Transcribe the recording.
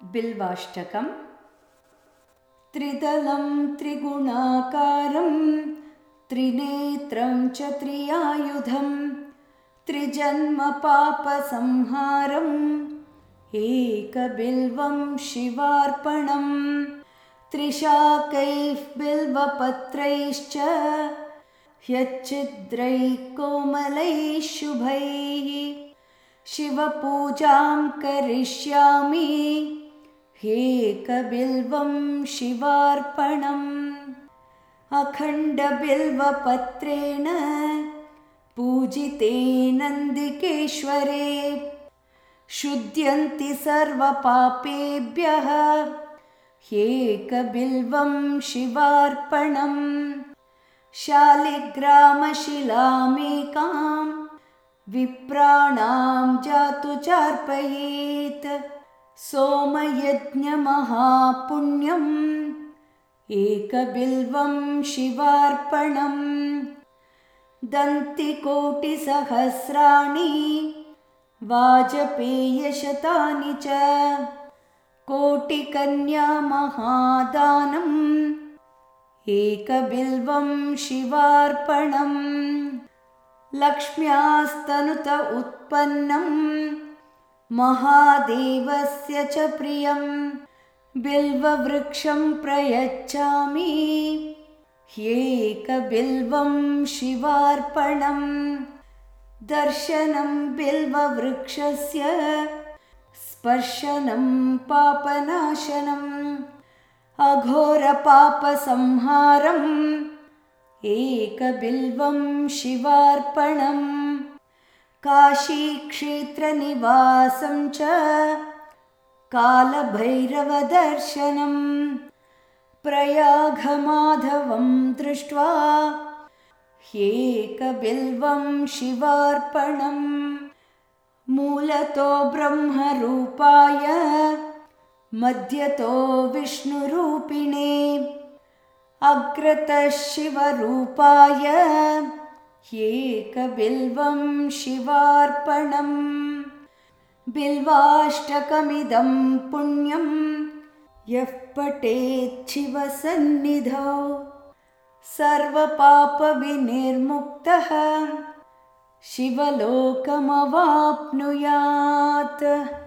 बिल्वाष्टकम्। त्रिदलं त्रिगुणाकारं त्रिनेत्रं च त्रियायुधं त्रिजन्मपापसंहारम् एकबिल्वं शिवार्पणम्। त्रिशाकैः बिल्वपत्रैश्च ह्यच्छिद्रैः कोमलैः शुभैः शिवपूजां करिष्यामि एकबिल्वं शिवार्पणम्। अखण्डबिल्वपत्रेण पूजिते नन्दिकेश्वरे शुध्यन्ति सर्वपापेभ्यः एकबिल्वं शिवार्पणम्। शालिग्रामशिलामेकां विप्राणां जातु चार्पयेत् सोमयज्ञमहापुण्यम् एकबिल्वं शिवार्पणम्। दन्तिकोटिसहस्राणि वाजपेयशतानि च कोटिकन्यामहादानम् एकबिल्वं शिवार्पणम्। लक्ष्म्यास्तनुत उत्पन्नं महादेवस्य च प्रियं बिल्ववृक्षं प्रयच्छामि एकबिल्वं शिवार्पणम्। दर्शनं बिल्ववृक्षस्य स्पर्शनं पापनाशनम् अघोरपापसंहारम् एकबिल्वं शिवार्पणम्। काशीक्षेत्रनिवासं च कालभैरवदर्शनं प्रयागमाधवं दृष्ट्वा एकबिल्वं शिवार्पणम्। मूलतो ब्रह्मरूपाय मध्यतो विष्णुरूपिणे अग्रतः शिवरूपाय एकबिल्वं शिवार्पणम्। बिल्वाष्टकमिदं पुण्यं यः पठेत् शिवसन्निधौ सर्वपापविनिर्मुक्तः शिवलोकमवाप्नुयात्।